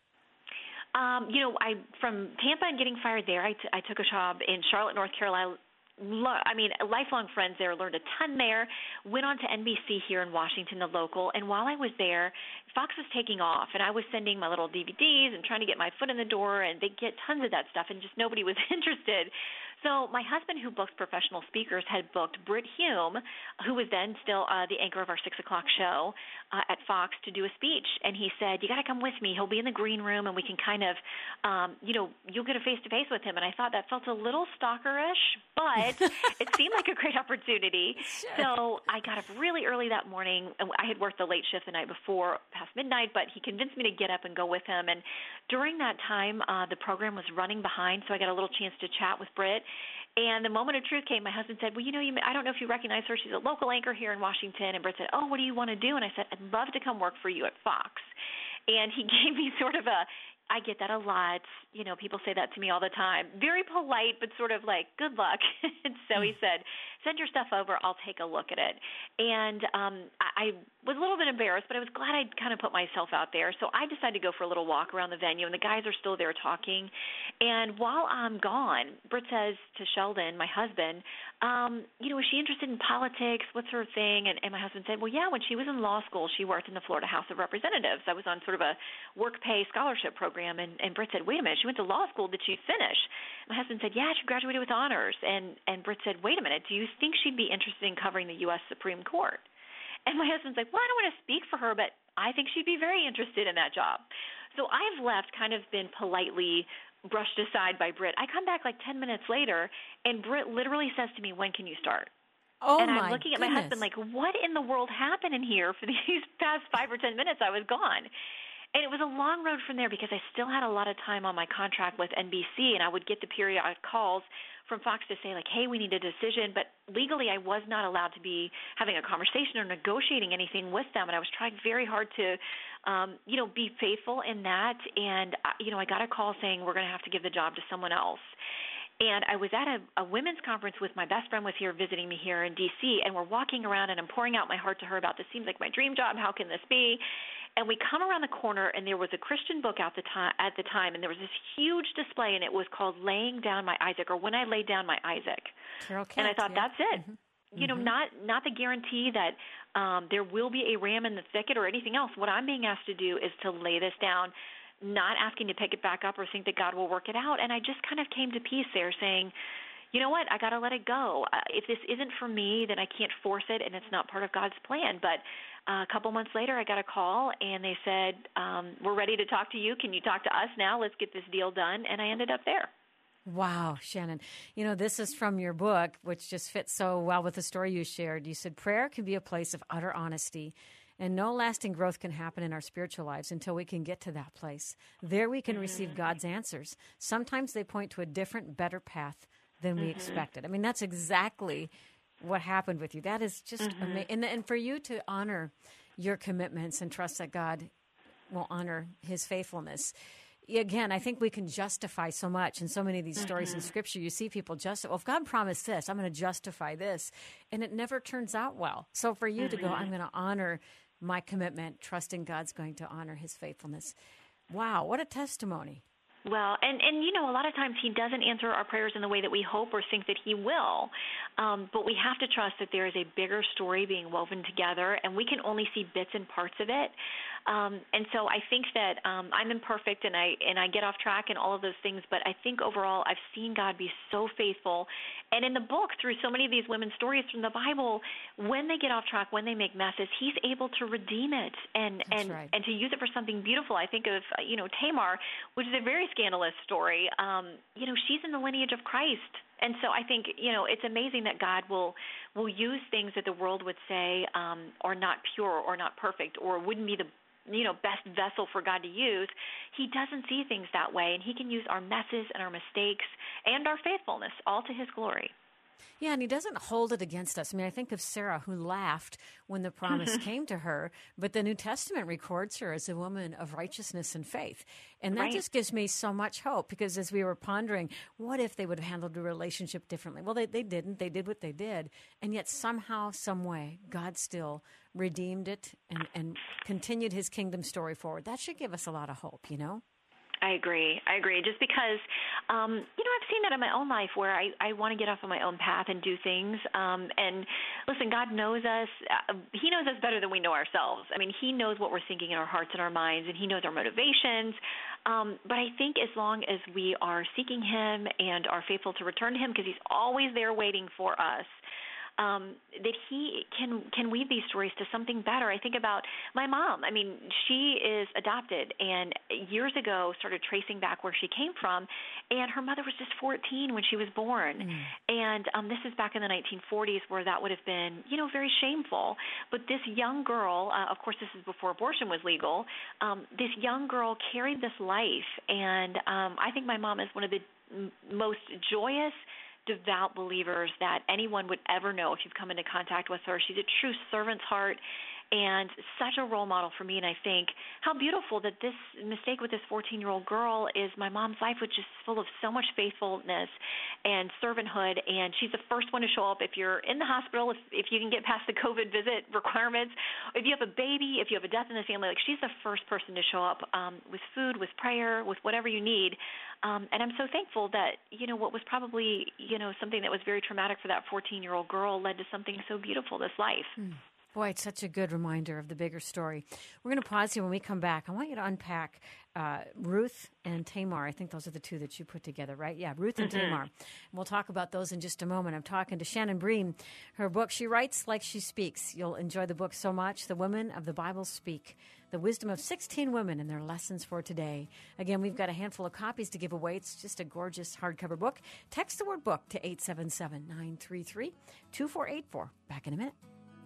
C: Um, you know, I from Tampa and getting fired there, I, t- I took a job in Charlotte, North Carolina. Lo- I mean, lifelong friends there, learned a ton there, went on to N B C here in Washington, the local, and while I was there, Fox was taking off, and I was sending my little D V Ds and trying to get my foot in the door, and they get tons of that stuff, and just nobody was interested. So my husband, who books professional speakers, had booked Britt Hume, who was then still uh, the anchor of our six o'clock show uh, at Fox, to do a speech. And he said, you got to come with me. He'll be in the green room, and we can kind of, um, you know, you'll get a face-to-face with him. And I thought that felt a little stalkerish, but it seemed like a great opportunity. Sure. So I got up really early that morning. I had worked the late shift the night before, past midnight, but he convinced me to get up and go with him. And during that time, uh, the program was running behind, so I got a little chance to chat with Britt. And the moment of truth came. My husband said, well, you know, you, I don't know if you recognize her. She's a local anchor here in Washington. And Britt said, oh, what do you want to do? And I said, I'd love to come work for you at Fox. And he gave me sort of a, I get that a lot. You know, people say that to me all the time. Very polite, but sort of like, good luck. And so he said, send your stuff over. I'll take a look at it. And um, I, I was a little bit embarrassed, but I was glad I'd kind of put myself out there. So I decided to go for a little walk around the venue, and the guys are still there talking. And while I'm gone, Britt says to Sheldon, my husband, um, you know, is she interested in politics? What's her thing? And, and my husband said, well, yeah, when she was in law school, she worked in the Florida House of Representatives. I was on sort of a work pay scholarship program. And, and Britt said, wait a minute, she went to law school. Did she finish? My husband said, yeah, she graduated with honors. And, and Britt said, wait a minute, do you think she'd be interested in covering the U S Supreme Court? And my husband's like, well, I don't want to speak for her, but I think she'd be very interested in that job. So I've left, kind of been politely brushed aside by Britt. I come back like ten minutes later, and Britt literally says to me, when can you start?
A: Oh,
C: and
A: my
C: I'm looking at
A: goodness.
C: my husband like, what in the world happened in here for these past five or ten minutes? I was gone. And it was a long road from there because I still had a lot of time on my contract with N B C, and I would get the periodic calls from Fox to say, like, hey, we need a decision. But legally, I was not allowed to be having a conversation or negotiating anything with them, and I was trying very hard to, um, you know, be faithful in that. And, uh, you know, I got a call saying we're going to have to give the job to someone else. And I was at a, a women's conference with my best friend was here visiting me here in D C, and we're walking around, and I'm pouring out my heart to her about this seems like my dream job. How can this be? And we come around the corner, and there was a Christian book out the time, at the time, and there was this huge display, and it was called Laying Down My Isaac, or When I Laid Down My Isaac.
A: Carol Kent,
C: and I thought,
A: yeah.
C: that's it.
A: Mm-hmm.
C: You know,
A: mm-hmm.
C: not not the guarantee that um, there will be a ram in the thicket or anything else. What I'm being asked to do is to lay this down, not asking to pick it back up or think that God will work it out. And I just kind of came to peace there saying, you know what, I got to let it go. Uh, if this isn't for me, then I can't force it, and it's not part of God's plan. But uh, a couple months later, I got a call, and they said, um, we're ready to talk to you. Can you talk to us now? Let's get this deal done. And I ended up there.
A: Wow, Shannon. You know, this is from your book, which just fits so well with the story you shared. You said prayer can be a place of utter honesty, and no lasting growth can happen in our spiritual lives until we can get to that place. There we can mm-hmm. receive God's answers. Sometimes they point to a different, better path than we mm-hmm. expected. I mean, that's exactly what happened with you. That is just mm-hmm. amazing. And, and for you to honor your commitments and trust that God will honor his faithfulness. Again, I think we can justify so much in so many of these mm-hmm. stories in Scripture. You see people justify, well, if God promised this, I'm going to justify this. And it never turns out well. So for you mm-hmm. to go, I'm going to honor my commitment, trusting God's going to honor his faithfulness. Wow, what a testimony.
C: Well, and, and, you know, a lot of times he doesn't answer our prayers in the way that we hope or think that he will. Um, but we have to trust that there is a bigger story being woven together, and we can only see bits and parts of it. Um, and so I think that um, I'm imperfect, and I and I get off track and all of those things, but I think overall I've seen God be so faithful. And in the book, through so many of these women's stories from the Bible, when they get off track, when they make messes, he's able to redeem it and, and,
A: right.
C: and to use it for something beautiful. I think of, you know, Tamar, which is a very scandalous story. Um, you know, she's in the lineage of Christ. And so I think, you know, it's amazing that God will will use things that the world would say um, are not pure or not perfect or wouldn't be the you know, best vessel for God to use. He doesn't see things that way, and he can use our messes and our mistakes and our faithfulness all to his glory.
A: Yeah, and he doesn't hold it against us. I mean, I think of Sarah, who laughed when the promise came to her, but the New Testament records her as a woman of righteousness and faith. And that
C: Right.
A: just gives me so much hope, because as we were pondering, what if they would have handled the relationship differently? Well, they, they didn't. They did what they did. And yet somehow, some way, God still redeemed it and, and continued his kingdom story forward. That should give us a lot of hope, you know?
C: I agree. I agree. Just because, um, you know, I've seen that in my own life where I, I want to get off on my own path and do things. Um, and listen, God knows us. Uh, he knows us better than we know ourselves. I mean, he knows what we're thinking in our hearts and our minds, and he knows our motivations. Um, but I think as long as we are seeking him and are faithful to return to him, because he's always there waiting for us, Um, that he can can weave these stories to something better. I think about my mom. I mean, she is adopted, and years ago started tracing back where she came from, and her mother was just fourteen when she was born. Mm. And um, this is back in the nineteen forties, where that would have been, you know, very shameful. But this young girl, uh, of course, this is before abortion was legal, um, this young girl carried this life, and um, I think my mom is one of the m- most joyous, devout believers that anyone would ever know if you've come into contact with her. She's a true servant's heart and such a role model for me. And I think how beautiful that this mistake with this fourteen-year-old girl is my mom's life, which is full of so much faithfulness and servanthood. And she's the first one to show up if you're in the hospital, if, if you can get past the COVID visit requirements, if you have a baby, if you have a death in the family. Like, she's the first person to show up um, with food, with prayer, with whatever you need. Um, and I'm so thankful that, you know, what was probably, you know, something that was very traumatic for that fourteen-year-old girl led to something so beautiful, this life. Mm.
A: Boy, it's such a good reminder of the bigger story. We're going to pause here. When we come back, I want you to unpack uh, Ruth and Tamar. I think those are the two that you put together, right? Yeah, Ruth and mm-hmm. Tamar. And we'll talk about those in just a moment. I'm talking to Shannon Bream. Her book, She Writes Like She Speaks. You'll enjoy the book so much. The Women of the Bible Speak. The wisdom of sixteen women and their lessons for today. Again, we've got a handful of copies to give away. It's just a gorgeous hardcover book. Text the word book to eight seven seven, nine three three, two four eight four. Back in a minute.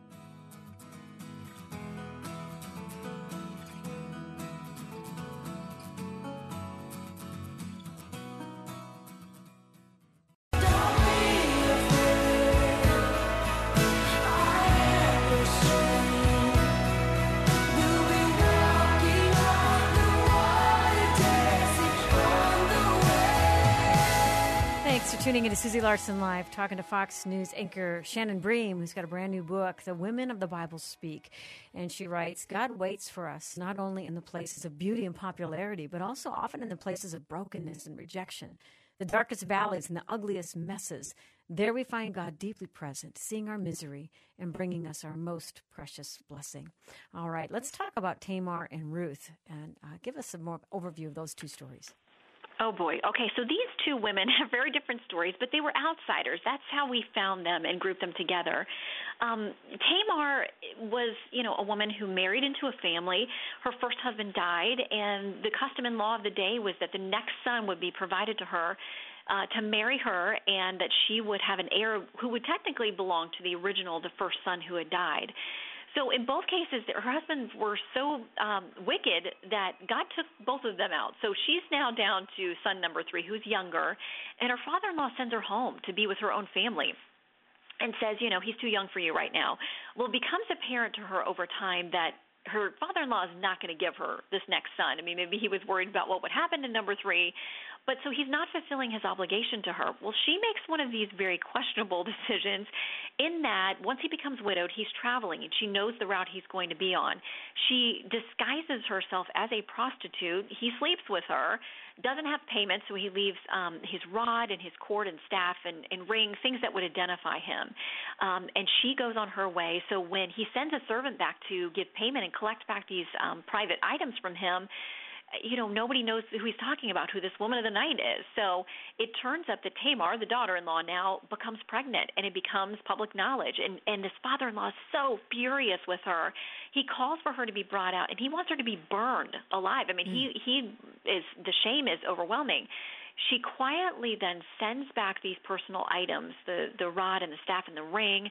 A: Tuning into Susie Larson Live, talking to Fox News anchor Shannon Bream, who's got a brand new book, The Women of the Bible Speak. And she writes, God waits for us, not only in the places of beauty and popularity, but also often in the places of brokenness and rejection, the darkest valleys and the ugliest messes. There we find God deeply present, seeing our misery and bringing us our most precious blessing. All right, let's talk about Tamar and Ruth, and uh, give us some more overview of those two stories.
C: Oh, boy. Okay, so these two women have very different stories, but they were outsiders. That's how we found them and grouped them together. Um, Tamar was, you know, a woman who married into a family. Her first husband died, and the custom and law of the day was that the next son would be provided to her uh, to marry her, and that she would have an heir who would technically belong to the original, the first son who had died. So in both cases, her husbands were so um, wicked that God took both of them out. So she's now down to son number three, who's younger, and her father-in-law sends her home to be with her own family and says, you know, he's too young for you right now. Well, it becomes apparent to her over time that her father-in-law is not going to give her this next son. I mean, maybe he was worried about what would happen to number three, but so he's not fulfilling his obligation to her. Well, she makes one of these very questionable decisions in that once he becomes widowed, he's traveling, and she knows the route he's going to be on. She disguises herself as a prostitute. He sleeps with her, doesn't have payment, so he leaves um, his rod and his cord and staff and, and ring, things that would identify him. Um, and she goes on her way. So when he sends a servant back to give payment and collect back these um, private items from him, you know, nobody knows who he's talking about, who this woman of the night is. So it turns up that Tamar, the daughter-in-law, now becomes pregnant, and it becomes public knowledge. And, and this father-in-law is so furious with her. He calls for her to be brought out, and he wants her to be burned alive. I mean, mm. he, he is, the shame is overwhelming. She quietly then sends back these personal items, the, the rod and the staff and the ring,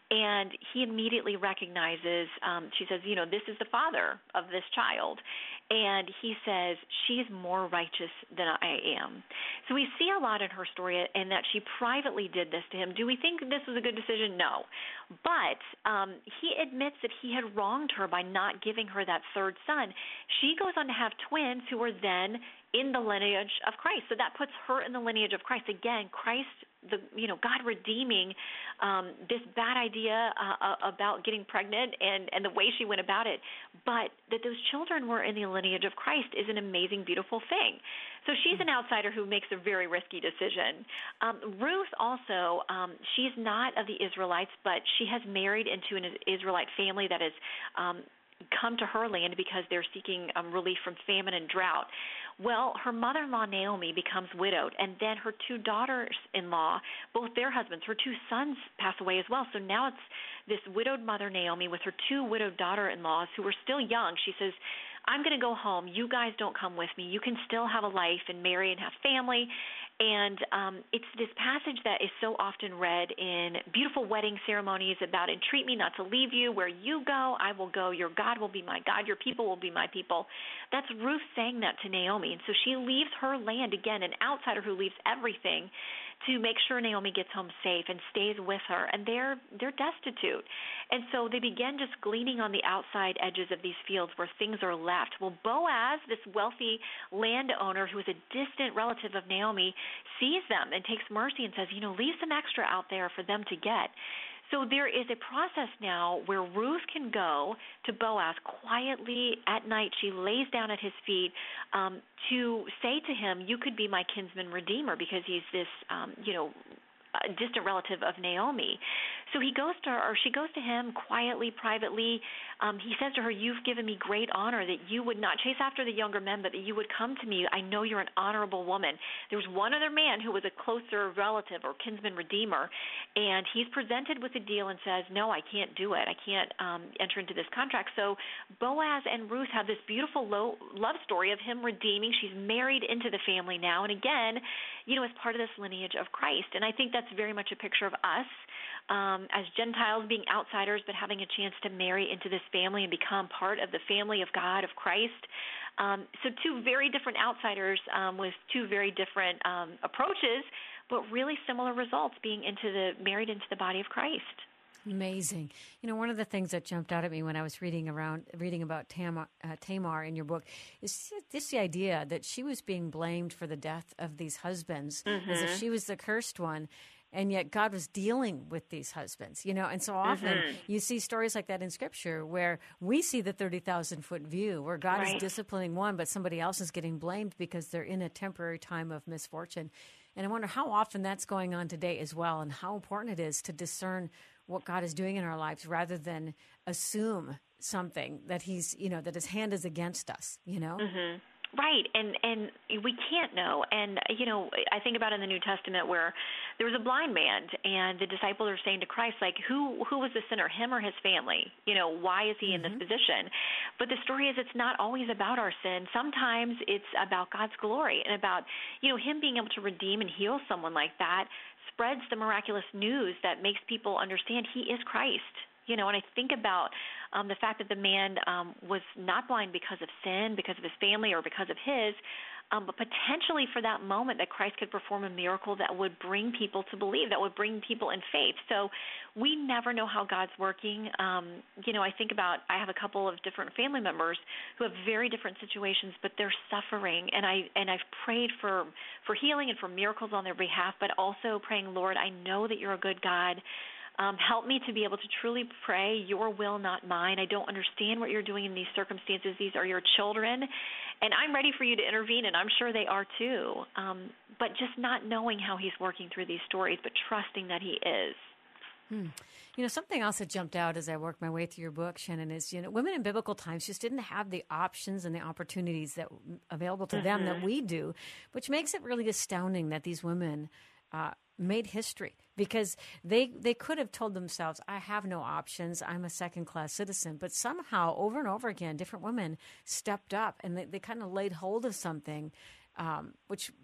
C: And he immediately recognizes, um, she says, you know, this is the father of this child. And he says, she's more righteous than I am. So we see a lot in her story in that she privately did this to him. Do we think this was a good decision? No. But um, he admits that he had wronged her by not giving her that third son. She goes on to have twins who were then in the lineage of Christ. So that puts her in the lineage of Christ. Again, Christ, the you know, God redeeming um, this bad idea uh, about getting pregnant and, and the way she went about it. But that those children were in the lineage of Christ is an amazing, beautiful thing. So she's an outsider who makes a very risky decision. Um, Ruth also, um, she's not of the Israelites, but she has married into an Israelite family that has um, come to her land because they're seeking um, relief from famine and drought. Well, her mother-in-law, Naomi, becomes widowed, and then her two daughters-in-law, both their husbands, her two sons pass away as well. So now it's this widowed mother, Naomi, with her two widowed daughter-in-laws who are still young. She says, I'm going to go home. You guys don't come with me. You can still have a life and marry and have family. And um, it's this passage that is so often read in beautiful wedding ceremonies about, entreat me not to leave you. Where you go, I will go. Your God will be my God. Your people will be my people. That's Ruth saying that to Naomi. And so she leaves her land, again, an outsider who leaves everything to make sure Naomi gets home safe and stays with her. And they're they're destitute. And so they begin just gleaning on the outside edges of these fields where things are left. Well, Boaz, this wealthy landowner who is a distant relative of Naomi, sees them and takes mercy and says, you know, leave some extra out there for them to get. So there is a process now where Ruth can go to Boaz quietly at night. She lays down at his feet um, to say to him, you could be my kinsman redeemer, because he's this, um, you know, a distant relative of Naomi. So he goes to her, or she goes to him quietly, privately. Um, he says to her, you've given me great honor that you would not chase after the younger men, but that you would come to me. I know you're an honorable woman. There was one other man who was a closer relative or kinsman redeemer, and he's presented with a deal and says, no, I can't do it. I can't um, enter into this contract. So Boaz and Ruth have this beautiful low, love story of him redeeming. She's married into the family now, and again, you know, as part of this lineage of Christ. And I think that's very much a picture of us um, as Gentiles, being outsiders, but having a chance to marry into this family and become part of the family of God, of Christ. Um, so two very different outsiders um, with two very different um, approaches, but really similar results, being into the married into the body of Christ.
A: Amazing. You know, one of the things that jumped out at me when I was reading around, reading about Tamar, uh, Tamar in your book is this the idea that she was being blamed for the death of these husbands, mm-hmm. as if she was the cursed one. And yet God was dealing with these husbands, you know. And so often mm-hmm. you see stories like that in Scripture where we see the thirty thousand foot view where God right. is disciplining one, but somebody else is getting blamed because they're in a temporary time of misfortune. And I wonder how often that's going on today as well, and how important it is to discern what God is doing in our lives rather than assume something that he's, you know, that his hand is against us, you know?
C: Mm-hmm. Right, and and we can't know. And, you know, I think about in the New Testament where there was a blind man, and the disciples are saying to Christ, like, who who was the sinner, him or his family? You know, why is he mm-hmm. in this position? But the story is it's not always about our sin. Sometimes it's about God's glory and about, you know, him being able to redeem and heal someone like that spreads the miraculous news that makes people understand he is Christ. You know, and I think about um, the fact that the man um, was not blind because of sin, because of his family, or because of his, um, but potentially for that moment that Christ could perform a miracle that would bring people to believe, that would bring people in faith. So we never know how God's working. Um, you know, I think about, I have a couple of different family members who have very different situations, but they're suffering. And, I, and I've prayed for, for healing and for miracles on their behalf, but also praying, Lord, I know that you're a good God. Um, help me to be able to truly pray your will, not mine. I don't understand what you're doing in these circumstances. These are your children, and I'm ready for you to intervene, and I'm sure they are too. Um, but just not knowing how he's working through these stories, but trusting that he is.
A: Hmm. You know, something else that jumped out as I worked my way through your book, Shannon, is, you know, women in biblical times just didn't have the options and the opportunities that available to mm-hmm. them that we do, which makes it really astounding that these women uh, made history, because they they could have told themselves, I have no options, I'm a second-class citizen. But somehow, over and over again, different women stepped up and they, they kind of laid hold of something, um, which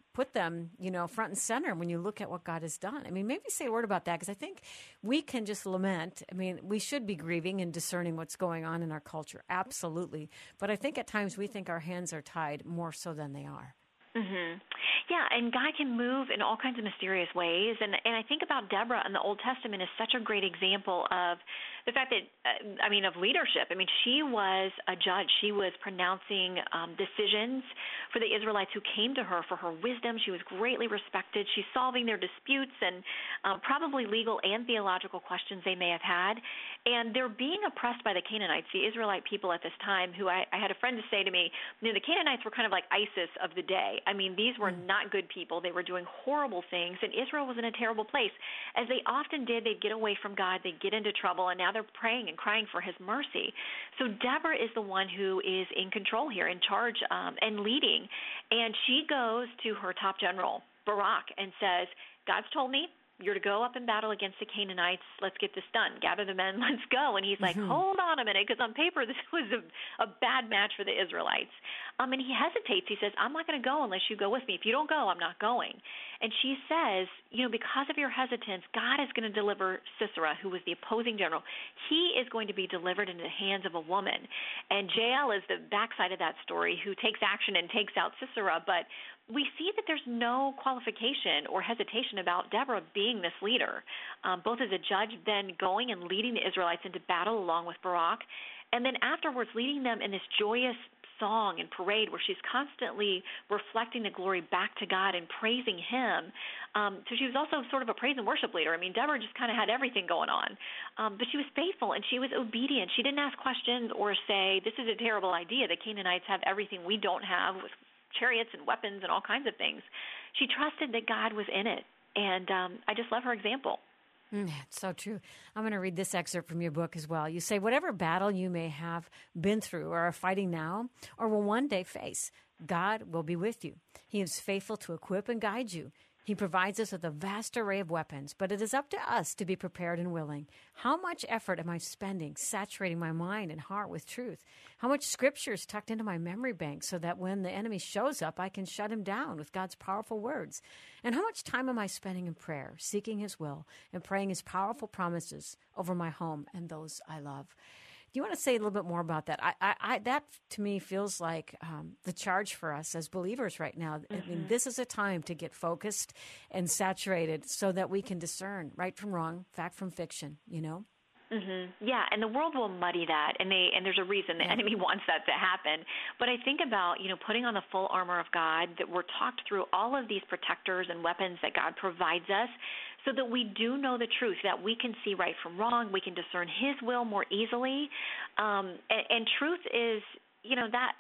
A: put them, you know, front and center when you look at what God has done. I mean, maybe say a word about that, because I think we can just lament. I mean, we should be grieving and discerning what's going on in our culture. Absolutely. But I think at times we think our hands are tied more so than they are.
C: Mm-hmm. Yeah, and God can move in all kinds of mysterious ways. And and I think about Deborah in the Old Testament as such a great example of the fact that, uh, I mean, of leadership. I mean, she was a judge. She was pronouncing um, decisions for the Israelites who came to her for her wisdom. She was greatly respected. She's solving their disputes and uh, probably legal and theological questions they may have had. And they're being oppressed by the Canaanites, the Israelite people at this time, who I, I had a friend to say to me, you know, the Canaanites were kind of like ISIS of the day. I mean, these were not good people. They were doing horrible things, and Israel was in a terrible place. As they often did, they'd get away from God, they'd get into trouble, and now they're praying and crying for his mercy. So Deborah is the one who is in control here, in charge um, and leading. And she goes to her top general, Barak, and says, God's told me you're to go up and battle against the Canaanites. Let's get this done. Gather the men. Let's go. And he's like, mm-hmm. hold on a minute, because on paper this was a, a bad match for the Israelites. Um, and he hesitates. He says, I'm not going to go unless you go with me. If you don't go, I'm not going. And she says, you know, because of your hesitance, God is going to deliver Sisera, who was the opposing general. He is going to be delivered into the hands of a woman. And Jael is the backside of that story, who takes action and takes out Sisera. But we see that there's no qualification or hesitation about Deborah being this leader, um, both as a judge, then going and leading the Israelites into battle along with Barak, and then afterwards leading them in this joyous song and parade where she's constantly reflecting the glory back to God and praising him. Um, so she was also sort of a praise and worship leader. I mean, Deborah just kind of had everything going on. Um, but she was faithful and she was obedient. She didn't ask questions or say, this is a terrible idea. The Canaanites have everything we don't have, with chariots and weapons and all kinds of things. She trusted that God was in it. And um, I just love her example.
A: Mm, it's so true. I'm going to read this excerpt from your book as well. You say, whatever battle you may have been through or are fighting now or will one day face, God will be with you. He is faithful to equip and guide you. He provides us with a vast array of weapons, but it is up to us to be prepared and willing. How much effort am I spending saturating my mind and heart with truth? How much scripture is tucked into my memory bank so that when the enemy shows up, I can shut him down with God's powerful words? And how much time am I spending in prayer, seeking his will, and praying his powerful promises over my home and those I love? Do you want to say a little bit more about that? I, I, I that to me feels like um, the charge for us as believers right now. Mm-hmm. I mean, this is a time to get focused and saturated so that we can discern right from wrong, fact from fiction, you know?
C: Mm-hmm. Yeah, and the world will muddy that, and they and there's a reason the yeah. enemy wants that to happen. But I think about, you know, putting on the full armor of God, that we're talked through all of these protectors and weapons that God provides us, so that we do know the truth, that we can see right from wrong, we can discern his will more easily. Um, and, and truth is, you know, that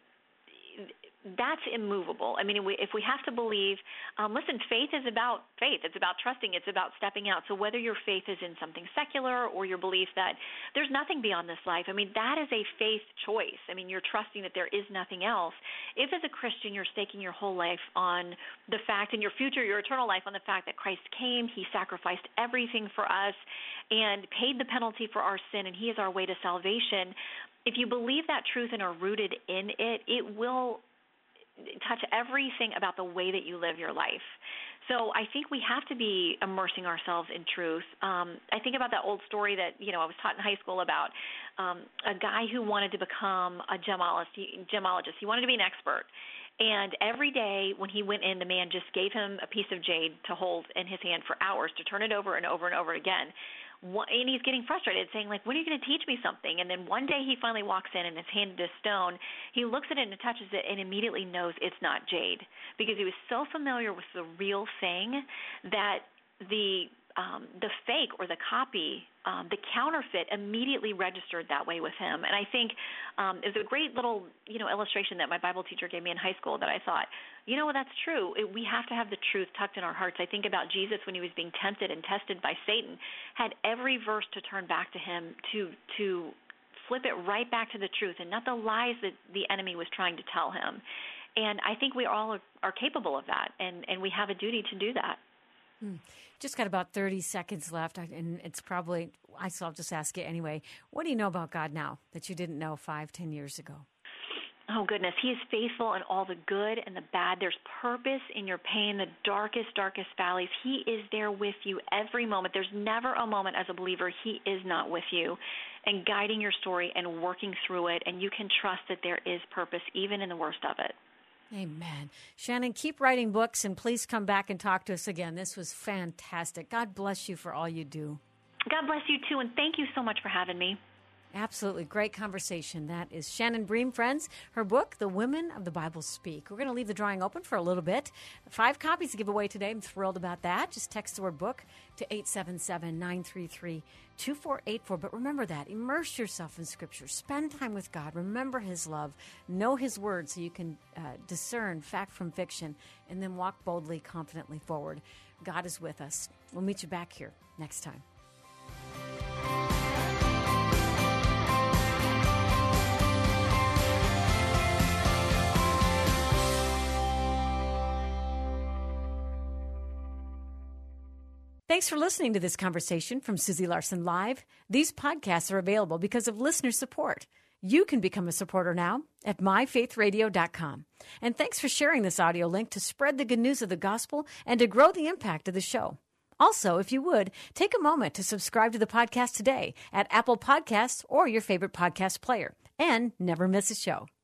C: that's immovable. I mean, if we, if we have to believe, um, listen, faith is about faith. It's about trusting. It's about stepping out. So whether your faith is in something secular or your belief that there's nothing beyond this life, I mean, that is a faith choice. I mean, you're trusting that there is nothing else. If as a Christian you're staking your whole life on the fact, and your future, your eternal life, on the fact that Christ came, he sacrificed everything for us and paid the penalty for our sin, and he is our way to salvation, if you believe that truth and are rooted in it, it will touch everything about the way that you live your life. So I think we have to be immersing ourselves in truth. Um, I think about that old story that, you know, I was taught in high school about um, a guy who wanted to become a gemologist. He, gemologist. He wanted to be an expert. And every day when he went in, the man just gave him a piece of jade to hold in his hand for hours, to turn it over and over and over again. And he's getting frustrated, saying, like, when are you going to teach me something? And then one day he finally walks in and is handed a stone. He looks at it and touches it and immediately knows it's not jade, because he was so familiar with the real thing that the um, the fake or the copy, um, the counterfeit, immediately registered that way with him. And I think um, it was a great little, you know, illustration that my Bible teacher gave me in high school that I thought, you know, that's true. It, we have to have the truth tucked in our hearts. I think about Jesus when he was being tempted and tested by Satan, had every verse to turn back to him to to flip it right back to the truth and not the lies that the enemy was trying to tell him. And I think we all are, are capable of that, and, and we have a duty to do that.
A: Hmm. Just got about thirty seconds left, and it's probably, I'll just ask you anyway, what do you know about God now that you didn't know five, ten years ago?
C: Oh, goodness. He is faithful in all the good and the bad. There's purpose in your pain, the darkest, darkest valleys. He is there with you every moment. There's never a moment as a believer he is not with you and guiding your story and working through it. And you can trust that there is purpose even in the worst of it.
A: Amen. Shannon, keep writing books, and please come back and talk to us again. This was fantastic. God bless you for all you do.
C: God bless you, too, and thank you so much for having me.
A: Absolutely. Great conversation. That is Shannon Bream, friends. Her book, The Women of the Bible Speak. We're going to leave the drawing open for a little bit. Five copies to give away today. I'm thrilled about that. Just text the word book to eight seven seven, nine three three, two four eight four. But remember that. Immerse yourself in Scripture. Spend time with God. Remember His love. Know His word so you can uh, discern fact from fiction and then walk boldly, confidently forward. God is with us. We'll meet you back here next time. Thanks for listening to this conversation from Susie Larson Live. These podcasts are available because of listener support. You can become a supporter now at my faith radio dot com. And thanks for sharing this audio link to spread the good news of the gospel and to grow the impact of the show. Also, if you would, take a moment to subscribe to the podcast today at Apple Podcasts or your favorite podcast player. And never miss a show.